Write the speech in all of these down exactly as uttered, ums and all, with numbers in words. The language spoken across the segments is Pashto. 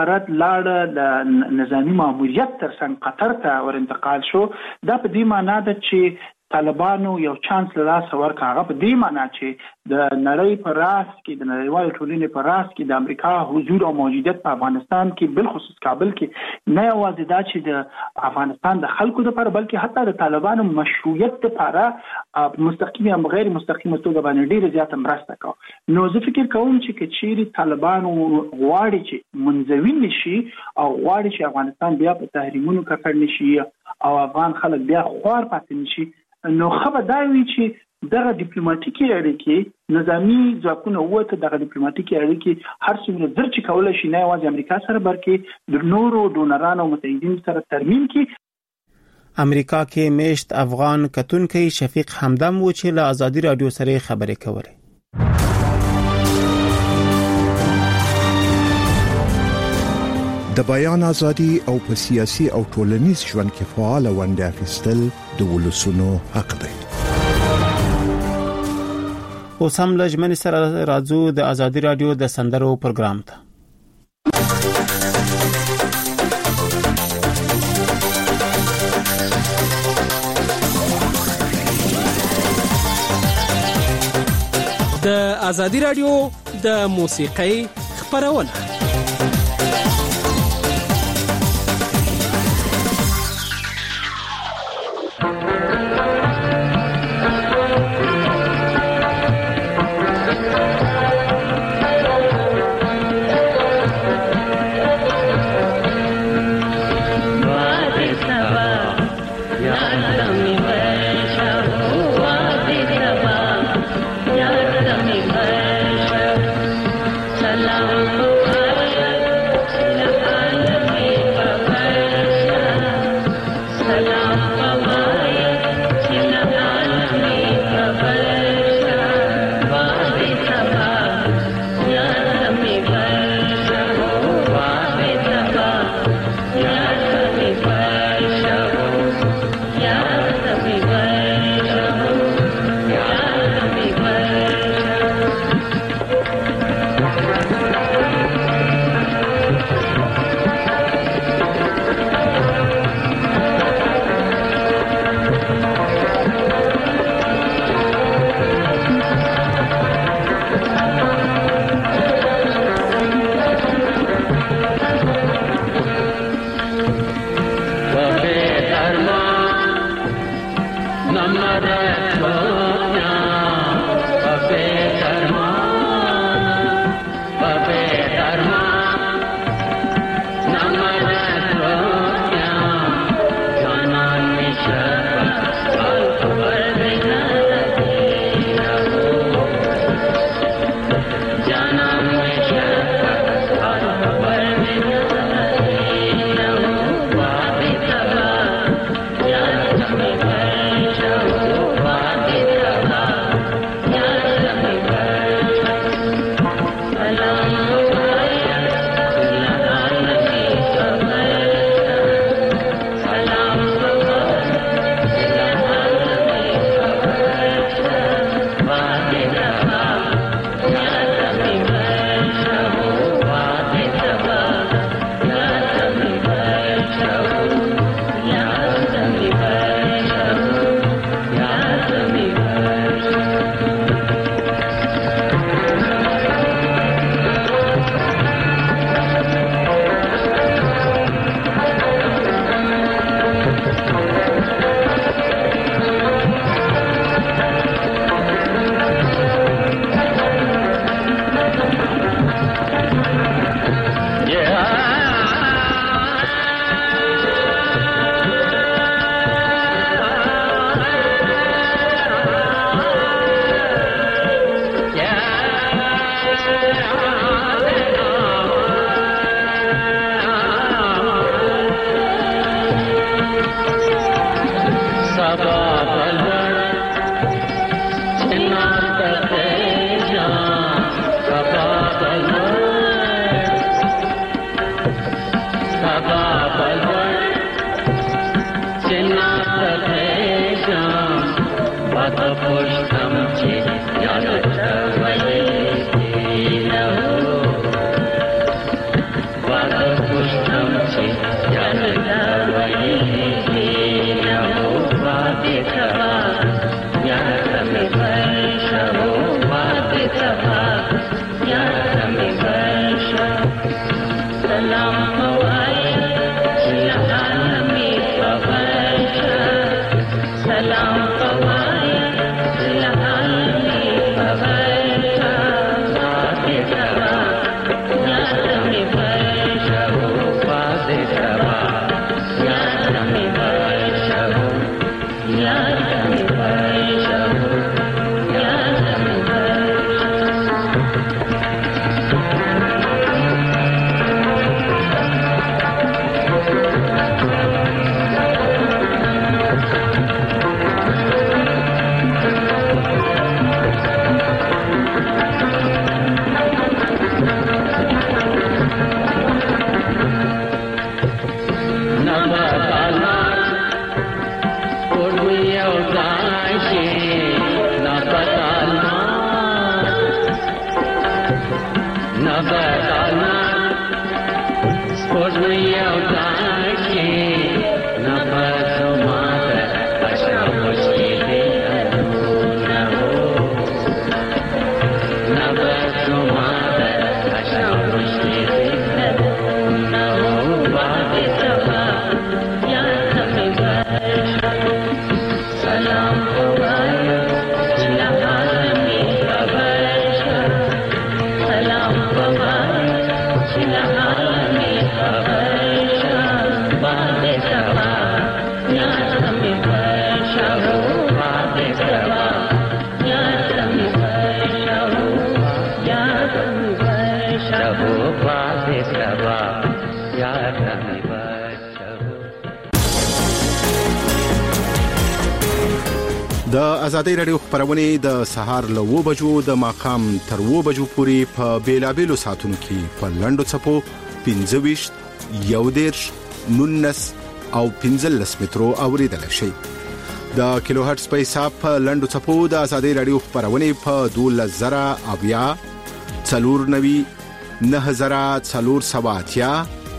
رد لاړ د نظامی ماموریت تر څنګ قطر ته ور انتقال شو. دا په دې معنی ده چې طالبانو یو چانس له لاسه ورکړ. هغه په دې معنی چې د نړۍ په راس کې د نړیوال ټولنې په راس کې د امریکا حضور او موجودیت په افغانستان کې بالخصوص کابل کې نه یوازې دا چې د افغانستان د خلکو لپاره بلکې حتی د طالبانو مشروعیت لپاره مستقیم یا غیر مستقیم توګه باندې ډیره زیاته مرسته کوي. نو زه فکر کوم چې کچېری طالبانو غواړي چې منځوي نشي او غواړي چې افغانستان بیا په تحریمونو ککړ نشي او افغان خلک بیا خوار پاتې نشي، نو خبر دا وی چې دغه ډیپلوماټیکي اړیکې نظامی ځواکونه وته دغه ډیپلوماټیکي اړیکې هر څومره زر چې کولای شي نه یوازې امریکا سره بلکې د نورو ډونرانو او متحدینو سره ترمیم کړي. امریکا کې میشت افغان کتونکي شفیق همدم و چې له ازادي رادیو سره خبرې کولې. د بیان ازادي او په سیاسي او ټولنیز ژوند کې فعال ونډه اخیستل د ولسونو حق دی. اوس هم لجمن سره راځو د ازادي رادیو د سندرو پروګرام ته. د ازادي رادیو د موسیقۍ خبرونه. Bye. د آزادۍ رادیو خبرونه د سهار له و بجو د ماقام تر و بجو پورې په بیلابېلو ساعتونو کې په لندو چپو پنځه ویشت یو دیرش نونس او پنځلس مترو اوریدل شي. د کیلو هرتز په حساب په لندو چپو د آزادۍ رادیو خبرونه په دولس زره اویا څلور نوي نه زره څلور سواتیا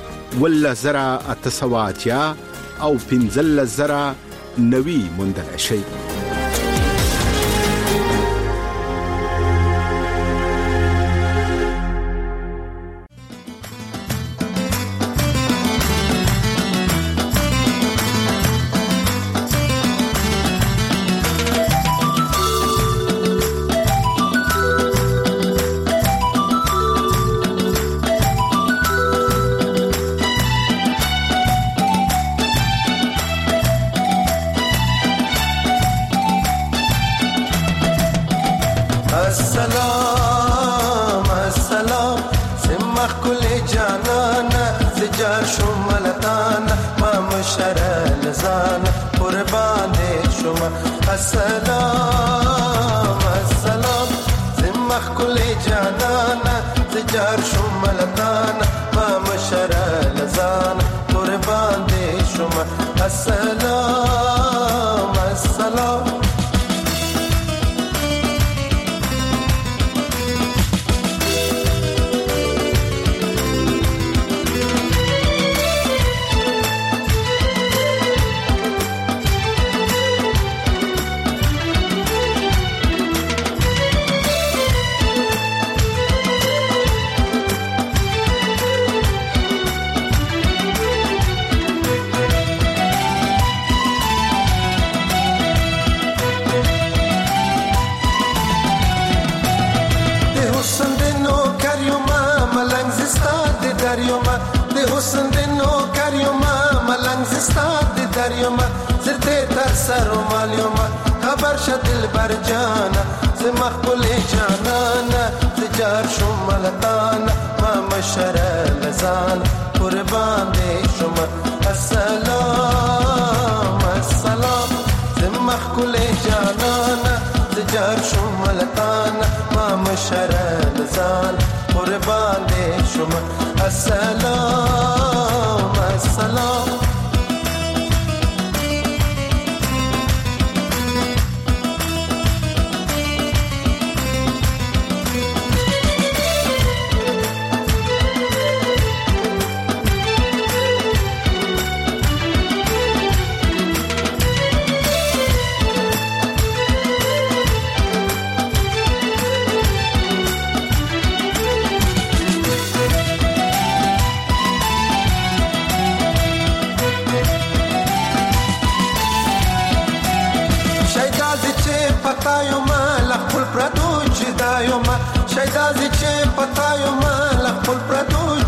ول زره اته سواتیا او پنځلس زره نوي موندل شي.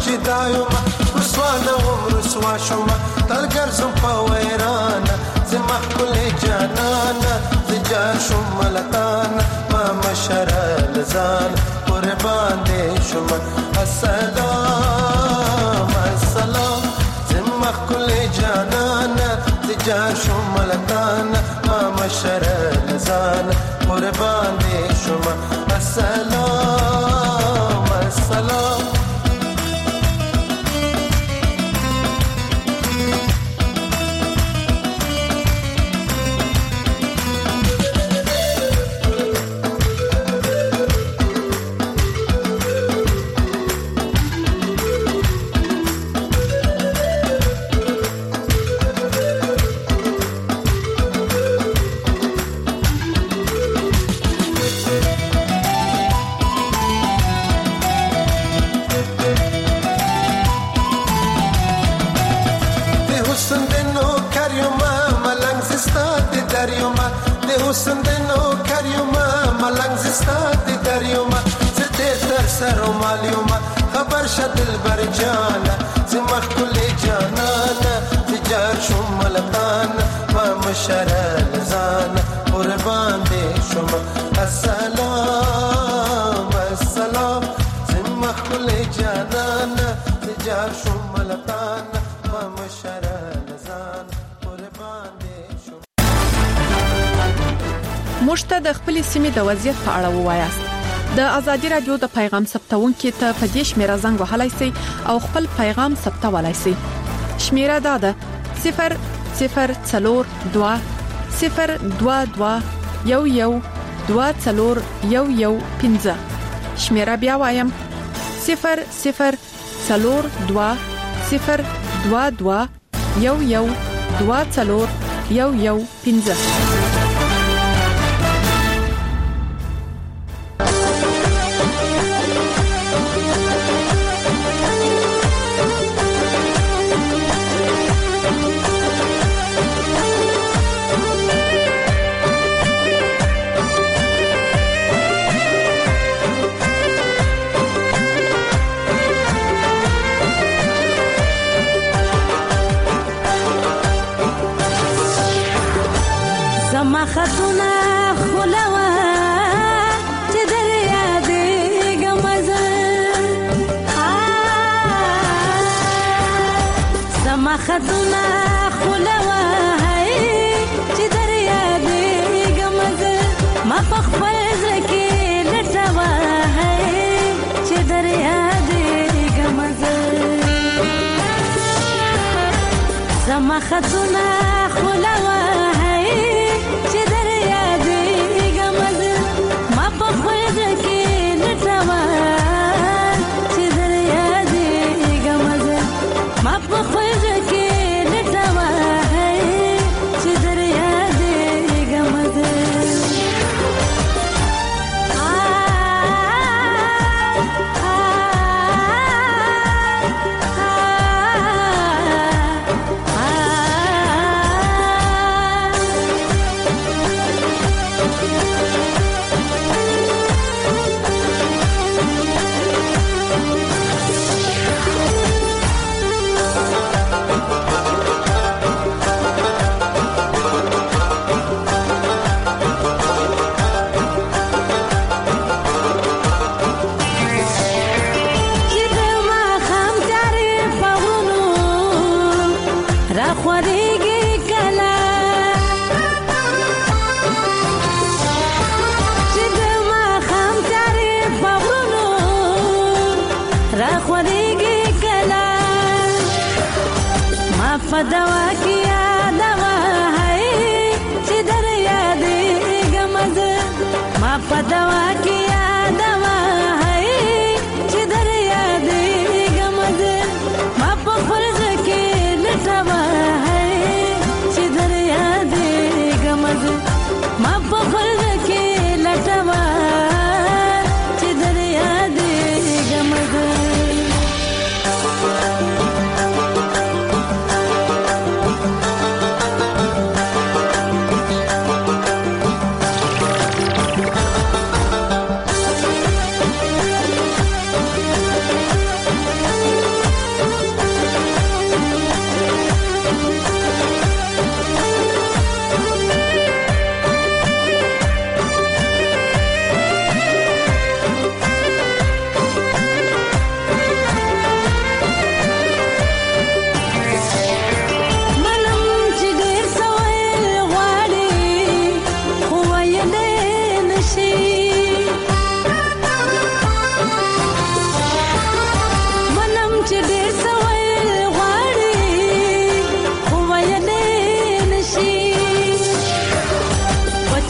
چې دایما رسوانه وم رسوا شوم تل ګرځم په ویرانه زما ښکلې جانانه زجار شوم ملتانه ما مشره لزان قربان دې شوم السلام السلام زما ښکلې جانانه زجار شوم ملتانه ما مشره لزان قربان دې شوم السلام السلام حسن دنو کریوما ملنگ زستات دریوما زده در سر و مالیوما خبر شدل بر جانا زمخ کل جانانا تجار شم ملتانا ما مشرل زانا قربان دی شما السلام السلام زمخ کل جانانا تجار شم ملتانا ما مشرل زانا قربان دی شما. موږ ته د خپل سیمې د وضعیت په اړه ووایاست. د ازادي رادیو د پیغام ثبتونکو ته په دې شمیره زنګ وهلای شئ او خپل پیغام ثبتولای شئ. شمیره دا ده صفر صفر څلور دوه صفر دوه دوه یو یو دوه څلور یو یو پنځه. شمیره بیا وایم صفر صفر څلور دوه صفر دوه دوه یو یو دوه څلور یو یو پنځه. خطونه خلوا چې دریا دې ګمزه سما خطونه خلوا چې دریا دې ګمزه ما په خپل ځکه لټوا چې دریا دې ګمزه سما خطونه خلوا دوا کیا دوا ہے چې دریا دې ګمزه ما په دوا کیا دوا ہے چې دریا دې ګمزه ما په فرض کې لټوا ہے چې دریا دې ګمزه ما په فرض کې لټوا چې دریا دې ګمزه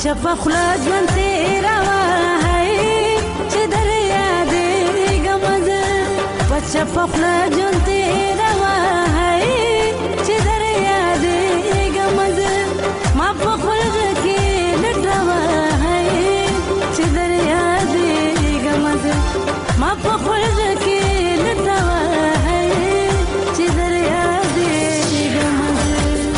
چپا خلا ژوند تیروا هي چې در یادېږم زه په چپا خلا ژوند تیروا هي چې در یادېږم زه ما په خلګ کې لټوا هي چې در یادېږم زه ما په خلګ کې لټوا هي چې در یادېږم زه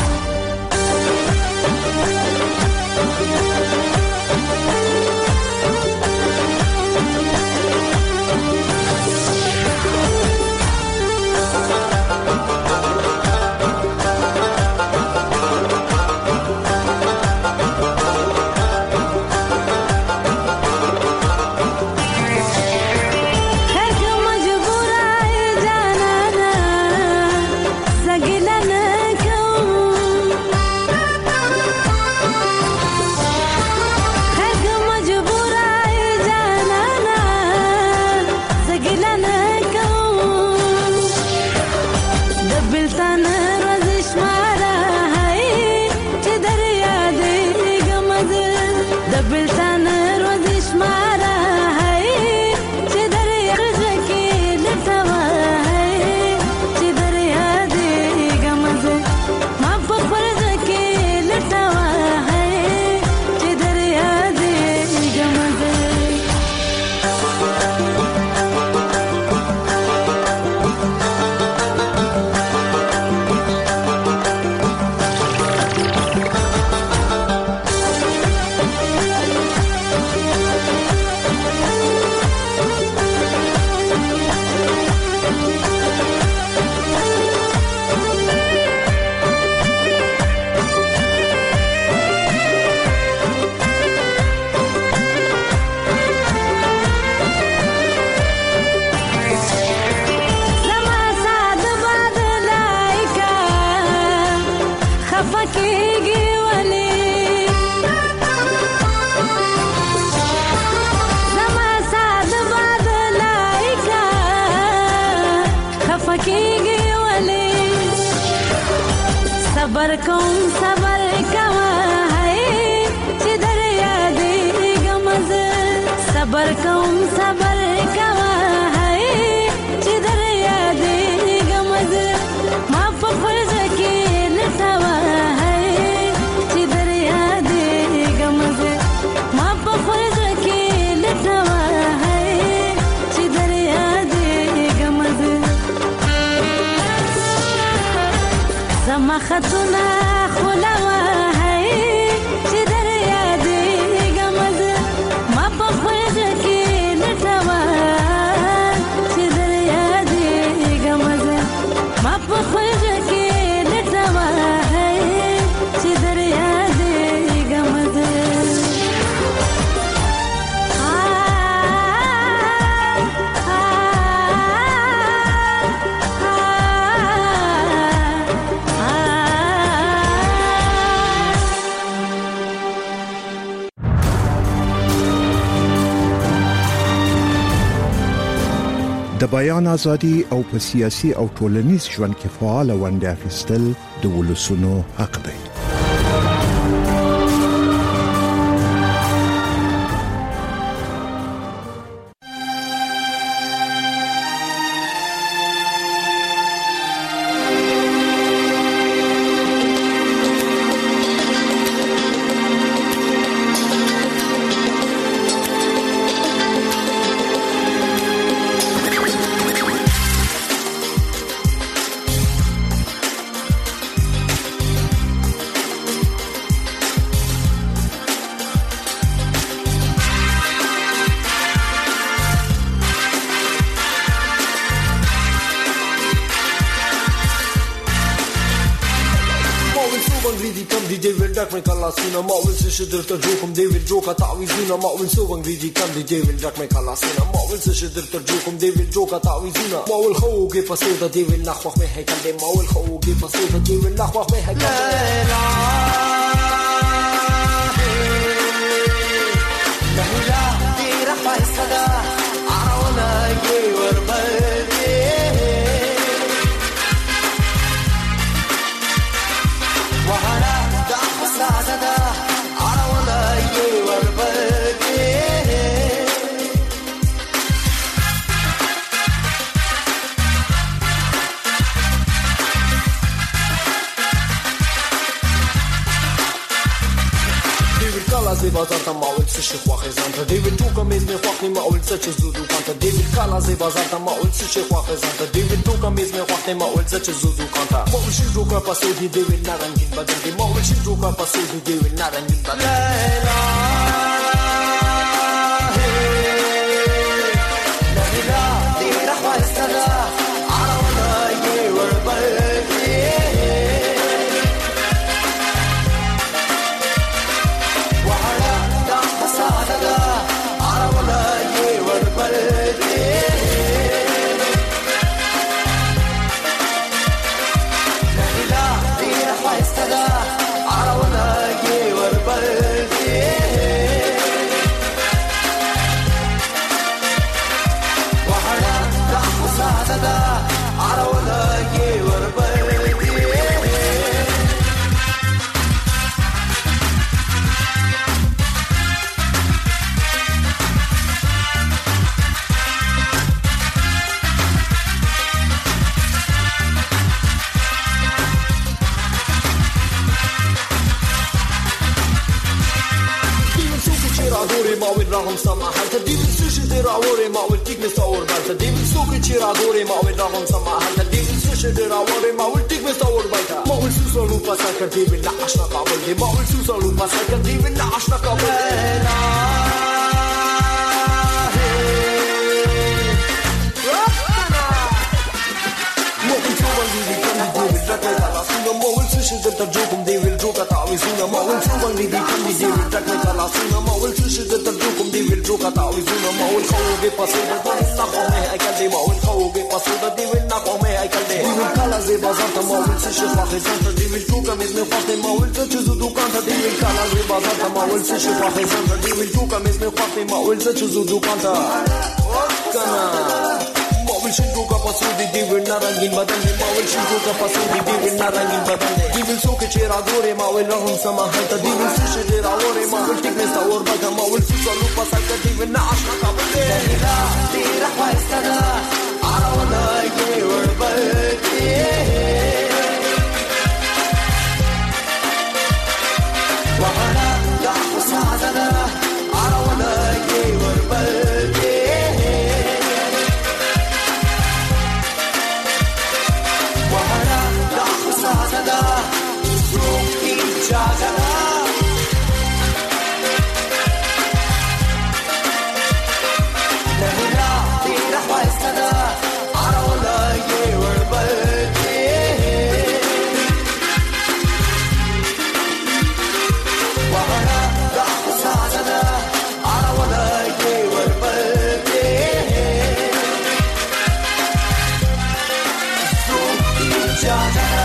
صبر کوم صبر کوا هي چې در یادېږم زه صبر کوم صبر کوا هي چې در یادېږم زه ما په فرض کې لټوا هي چې در یادېږم زه ما په فرض کې لټوا هي چې در یادېږم زه زما خطونه خلوا هي چې در یادېږم زه ما په فرض کې لټوا چې در یادېږم زه ما په فرض کې لټوا هي چې در یادېږم زه د بیان ازادي او په سیاسي او ټولنیز ژوند کې فعال ونډه اخیستل د ولسونو حق دی. Duck me kalasina, ma will se shidir ta jokum David joka ta'wizina, ma will so angridi kam di David Duck me kalasina, ma will se shidir ta jokum David joka ta'wizina, ma will khoge pasoda David nakhwakh me haykal de, ma will khoge pasoda David nakhwakh me haykal de. La la la di rafa sada arawna ye warbadi wahara da khasada arawna ye زی بازار ته ما ول څه خوخه ځان ته دی ویل ټوکه مې مې خوخه ما ول څه زو دوکان ته دی ویل کالا زی بازار ته ما ول څه خوخه ځان ته دی ویل ټوکه مې مې خوخه ما ول څه زو دوکان ته ما ول شي ټوکه پاسو دی دی ویل نارنجین بدن دی ما ول شي ټوکه پاسو دی دی ویل نارنجین بدن لا Sama halta divin sushi de rawore ma wil tik me sawor balta divin suki chira dore ma wil ragam sama halta divin sushi de rawore ma wil tik me sawor balta ma wil suso lu pasa kar divin la ashna qabul de ma wil suso lu pasa kar divin la ashna qabul la ma wil suso lu divin kan divin rakha la suno ma wil sushi de tarjukum divin joka ta'wizuna ma wil suso lu divin kan divin rakha la suno ma wil sushi de tarjukum divin joka ta'wizuna ma wil khawge pasida divin na qome ay kalde ma wil khawge pasida divin na qome ay kalde divin kala ze bazar ta ma wil sushi fakhe santa divin joka mezme fakhe ma wil sushi dukan ta divin kala ze bazar ta ma wil sushi fakhe santa divin joka mezme fakhe ma wil sushi dukan ta kana Mawil shinko ka pasudi divin narangin badan de Mawil shinko ka pasudi divin narangin badan de Divin soke chera gore Mawil rahum sama halta divin sushi de rawore Mawil tik me sawor bata Mawil susa lupa salka divin na ashna ka bade Dahila tira khwaistada Arawana ye warbati Wahana da khusadada Arawana ye warbati Sada, Ruki Jagana. Nahila, Tira Sada, Arawana, Yewer Balti. Wahana, Dahu Sada, Arawana, Yewer Balti. Ruki Jagana.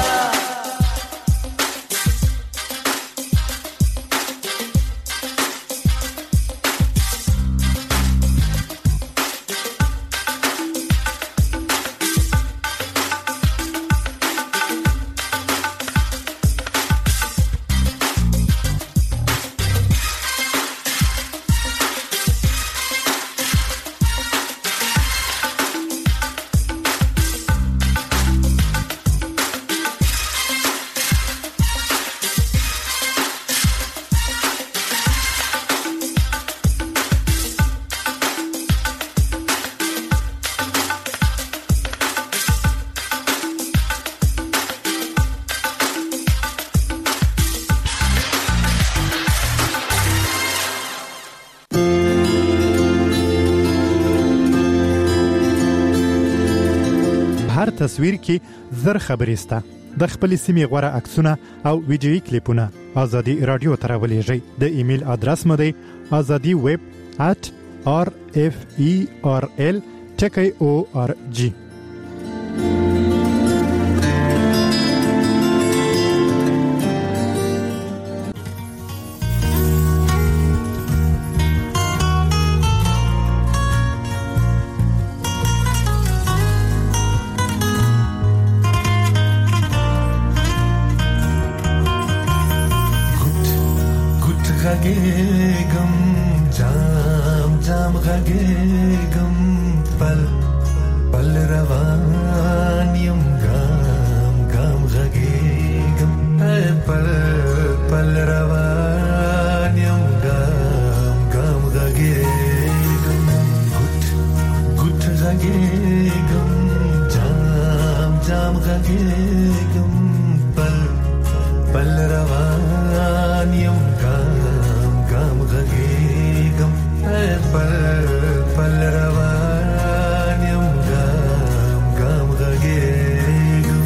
تصویر کې زر خبرې سته د خپل سیمې غوړه عکسونه او ویډیوي کلیپونه ازادي رادیو ته راولېږئ د ایمیل ادرس مو دی azadi web at r f e r l ټکی او ار جی غږېږم جام جام غږېږم پل پل روان یم ګام ګام غږېږم پل پل روان یم ګام غږېږم پل پل روان یم ګام ګام غږېږم پل پل روان یم ګام ګام غږېږم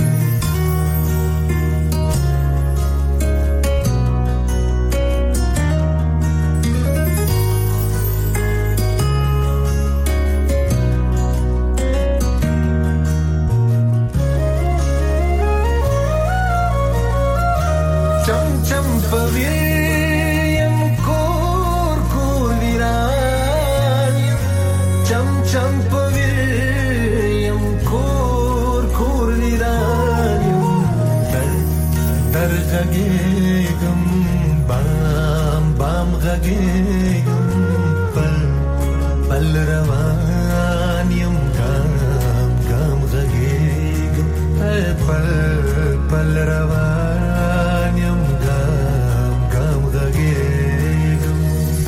چم چم پویم کور کور ویران چم چم پویم کور کور ویران در در غږېږم بام بام غږېږم پل پل روان یم ګام ګام غږېږم پل پل روان یم ګام ګام غږېږم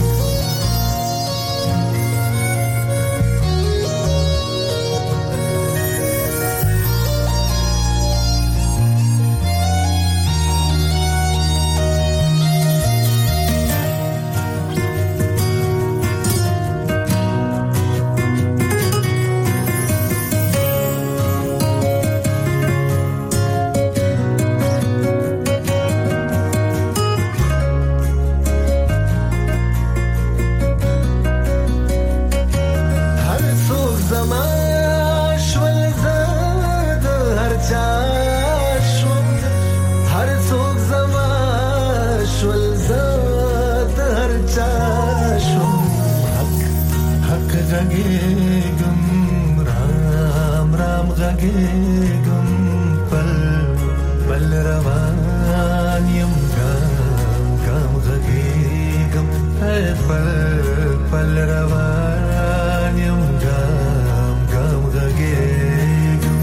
هر څوک زما شول زه د هر چا شوم هر څوک زما شول زه د هر چا شوم حق حق غږېږم رام رام غږېږم پل پل روان یم ګام ګام غږېږم پل پل روان یم ګام ګام غږېږم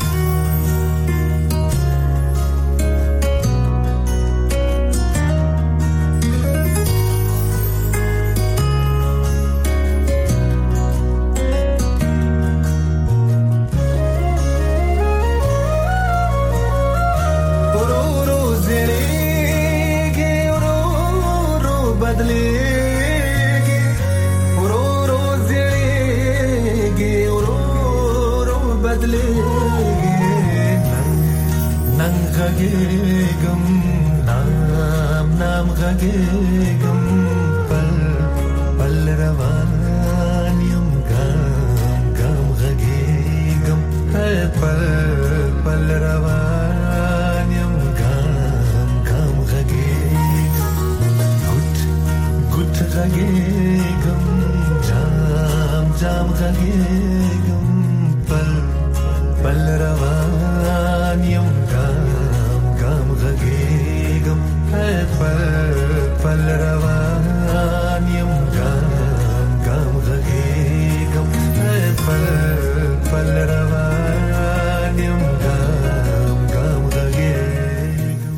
ورو ورو زړېږي ورو ورو بدلېږي ورو ورو زړېږي ورو ورو بدلېږي نن نن غږېږم نام نام غږېږم پل پل روان یم ګام ګام غږېږم پل پل روان یم ګام ګام غږېږم ګوت ګوت غږېږم جام جام غږېږم پل پل روان یم ګام ګام غږېږم پل پل روان یم ګام ګام غږېږم پل پل روان یم ګام ګام غږېږم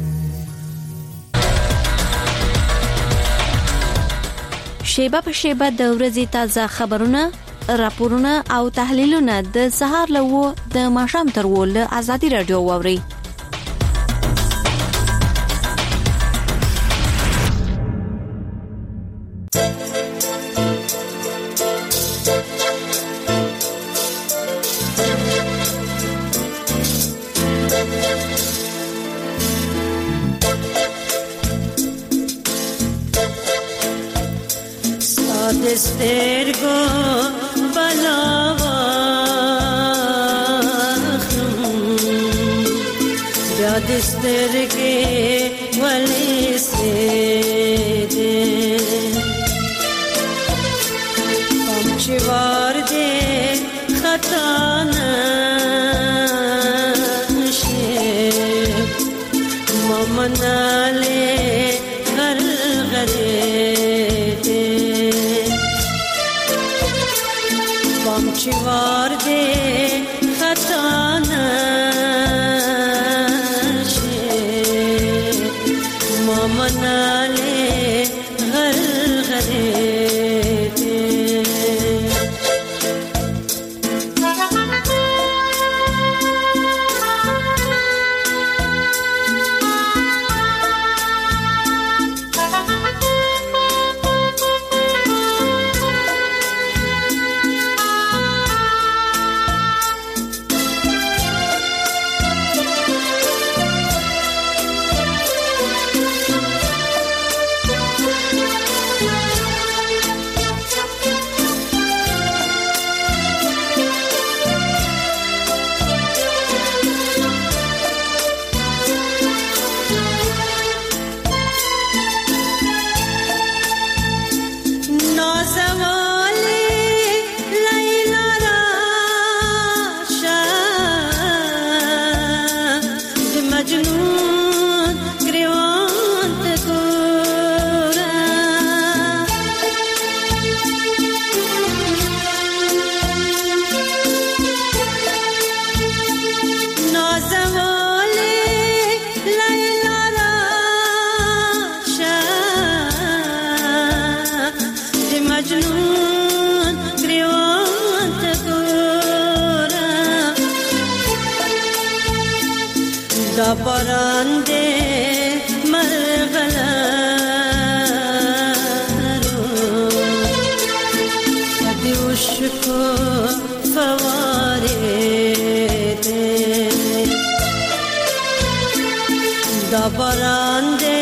شیبه په شیبه د ورځې تازه خبرونه راپورونه او تحلیلونه د سهار له و د ماښام تر و له ازادي رادیو واوري سترګو بلاوا بیا د سترګې ولې سې دې کوم چې وار دې خطا نه شي ممناله غر غرې چې وار دې خطا نه شي ممناله غر غرې مجنون گریوان تکورا نازوالی لیلا را شد دی مجنون گریوان تکورا دا پرنده مرغلارو دی عشقو فوارده دا پرنده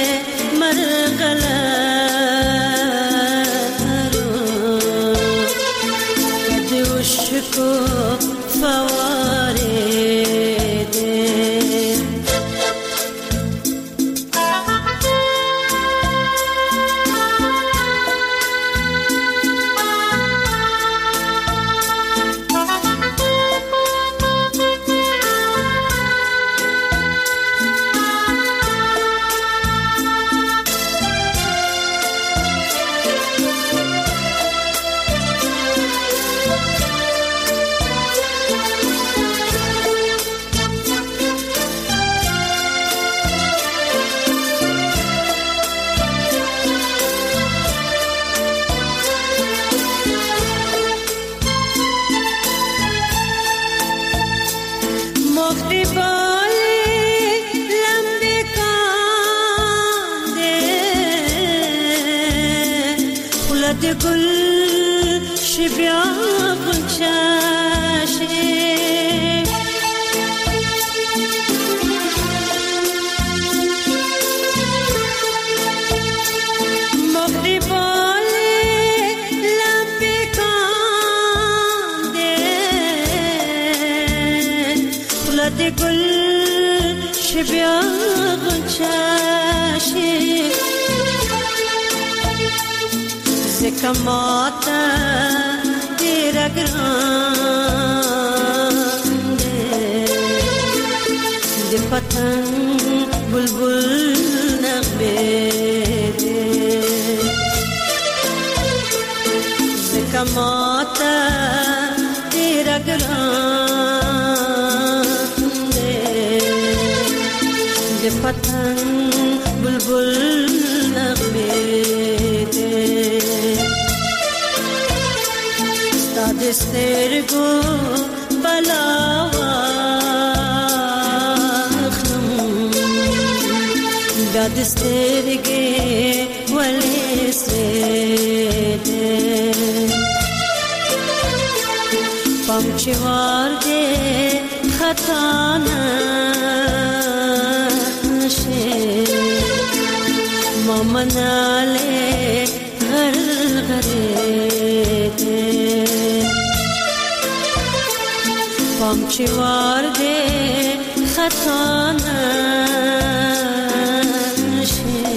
مرغلارو دی عشقو فوارده گل شبیا غنچاشه مغرباله لمبه کانده خلد گل شبیا غنچاشه کماتا تیرا گرانده دی پتنگ بلبل نغمه ده دی کماتا تیرا گرانده دی پتنگ بلبل نغمه ده دسترگو بلاوخم دا دسترگی ولی سیده پامچوار ده خطانا شه مامناله غر غریده پامچوار ده خطانا شه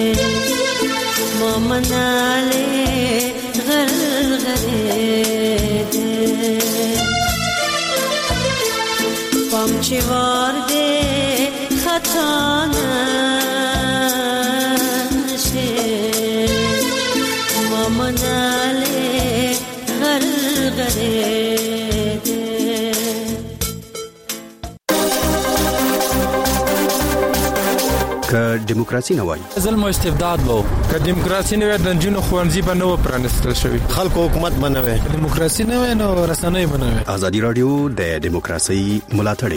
مامناله غر غریده پامچوار ده خطانا شه مامناله غر غریده که دیموکراسي نه وای ظلم او استبداد وو که دیموکراسي نه وای د جنونو خوانځي به نو پرانستل شوی خلکو حکومت بنوي دیموکراسي نه وای نو رسنۍ بنوي ازادي رادیو د دیموکراسي ملاتړ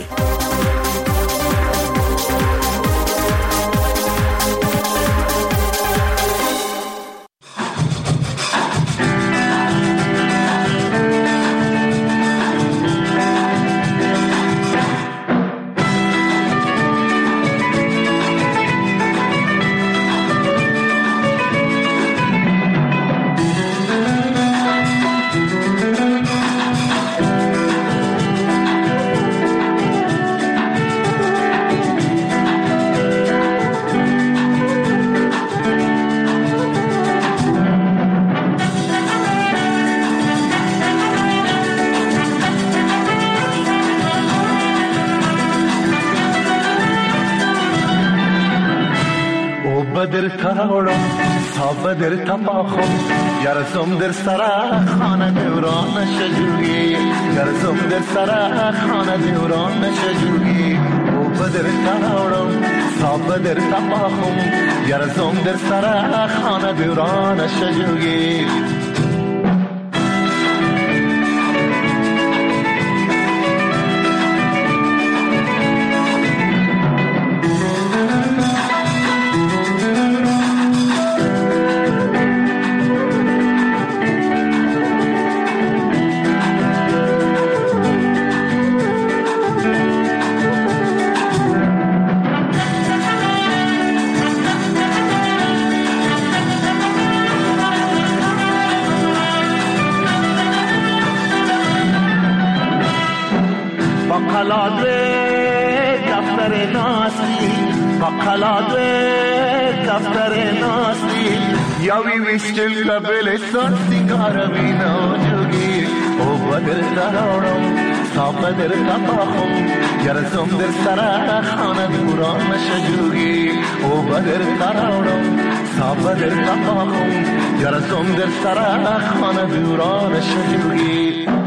در تراوړم صاحب در تپاخم یارزم در سرا خانه دوران شجوی یارزم در سرا خانه دوران شجوی او بدر تراوړم صاحب در تپاخم یارزم در سرا خانه دوران شجوی یاوی وشتل قبل سر سنگار وینا جوگی او بدر تراوړم صاحب در تپاخم یارزم در سرا خانه دوران شجوگی او بدر تراوړم صاحب در تپاخم یارزم در سرا خانه دوران شجوگی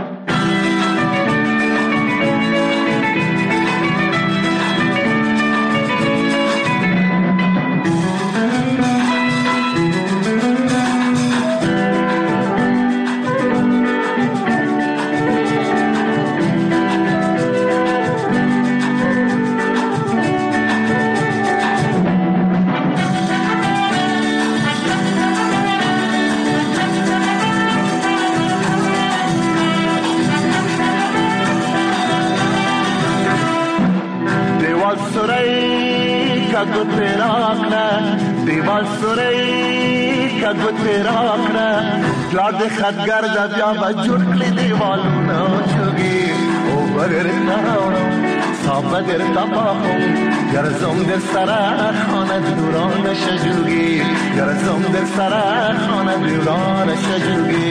دیوال سوری کا گترا کړه پلار د خدګر د بیا بجوړ کړي دیوالونه چوغي او برر تراوړم صاحب در تپاخم یارزم در سرا خانه دوران شجوگی یارزم در سرا خانه دوران شجوگی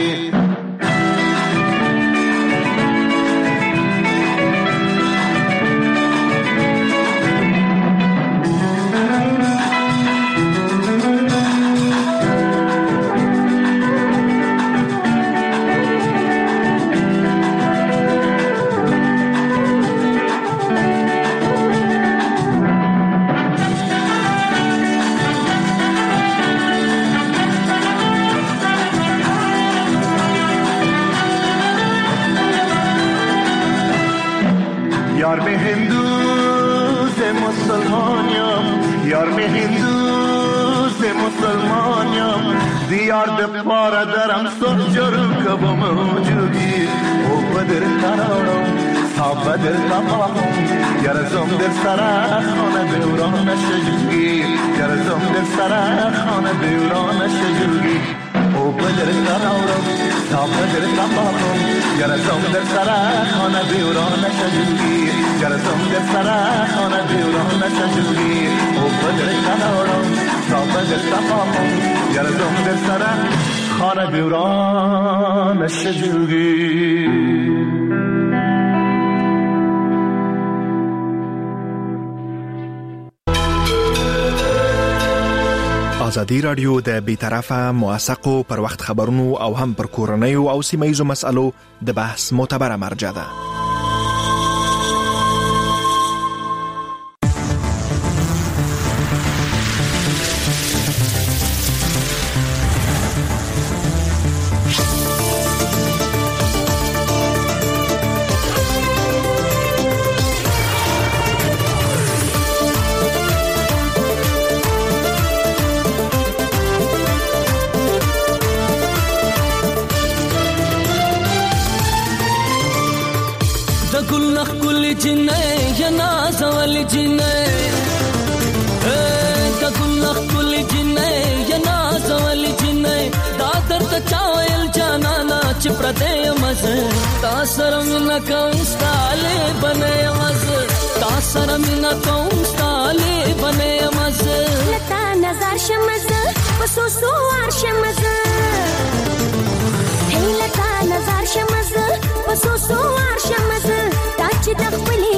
یار میں ہندو سے مسلمانیم یار میں ہندو سے مسلمانیم دیار د پارا درم سر جرو کبو موجودی او بدر تراوړم صاحب بدر تپاخم یارزم در سرا خانه دوران شجوگی یارزم در سرا خانه دوران شجوگی او بدر تراوړم صاحب بدر تپاخم یارزم در سرا خانه دوران شجوگی یارزم در سرا خانه دوران شجوگی او بدر تراوړم صاحب بدر تپاخم یارزم در سرا خانه دوران شجوگی. ازادي رادیو د بیطرفه موثقو پر وخت خبرونو او هم پر کورنیو او سیمایزو مسالو د بحث معتبره مرجع ده.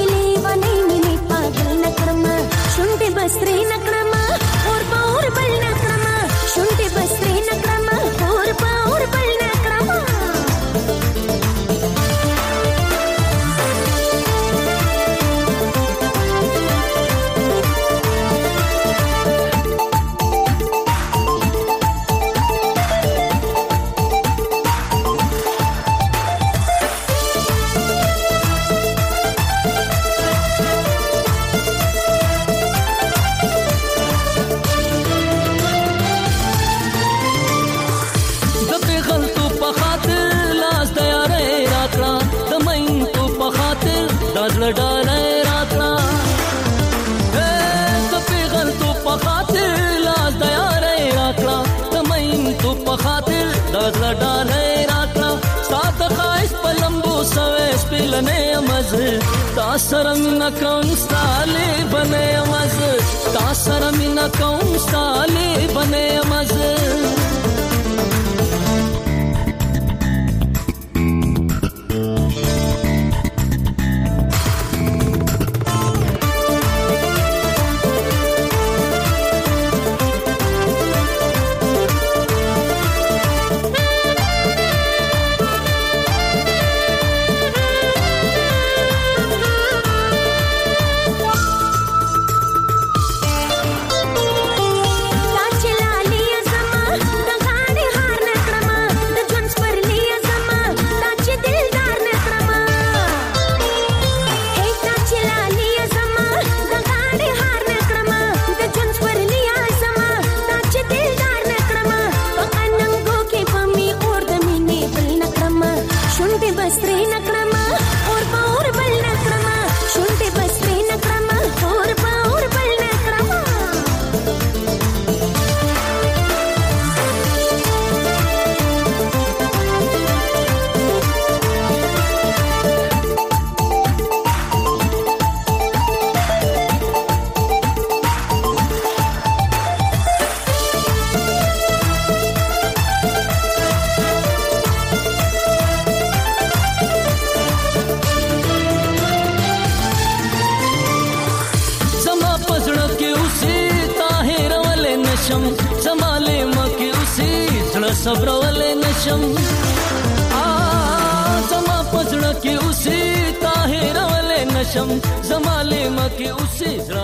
Bastri nakrama, or baur balna دغه ډالې راکړه ستا د خایس په لمبو سوې سپیلنې مزه تا سره مینا کوم ستالې بنې مزه تا سره مینا کوم ستالې بنې مزه زماله مکه اوسې زړه صبرولې نشم ا زما پزړه کې اوسې طاهرولې نشم زماله مکه اوسې